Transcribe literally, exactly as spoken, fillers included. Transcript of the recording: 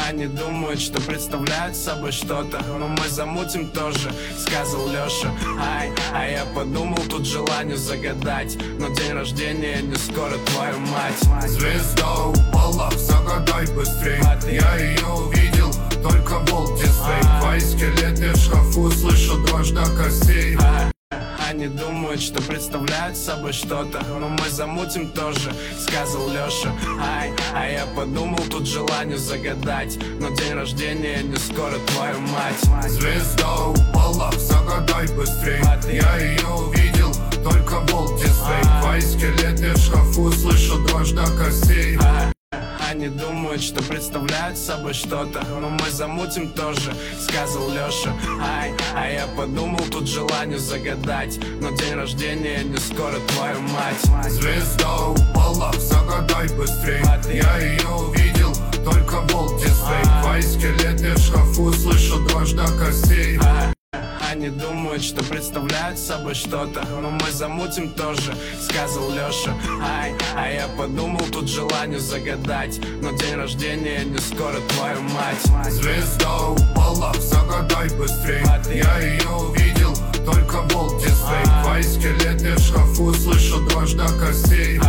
Они думают, что представляют собой что-то, но мы замутим тоже, сказал Лёша. Ай, а я подумал, тут желание загадать, но день рождения не скоро, твою мать. Звезда упала, загадай быстрей. Я ее увидел только в Walt Disney. Твои скелеты в шкафу, слышу дрожь до костей. Они думают, что представляют собой что-то, но мы замутим тоже, сказал Лёша. Ай, а я подумал, тут желание загадать, но день рождения не скоро, твою мать. Звезда упала, загадай быстрей. Я ее увидел только в Walt Disney. Твои скелеты в шкафу, слышу дрожь до костей. Они думают, что представляют собой что-то, но мы замутим тоже, сказал Лёша. Ай, а я подумал, тут желание загадать, но день рождения не скоро, твою мать. Звезда упала, загадай быстрей. Я ее увидел только в Walt Disney. Твои скелеты в шкафу, слышу дрожь до костей. Они думают, что представляют собой что-то, но мы замутим тоже, сказал Лёша. Ай, а я подумал, тут желание загадать, но день рождения не скоро, твою мать. Звезда упала, загадай быстрей. Я ее увидел только в Walt Disney. Твои скелеты в шкафу, слышу дрожь до костей.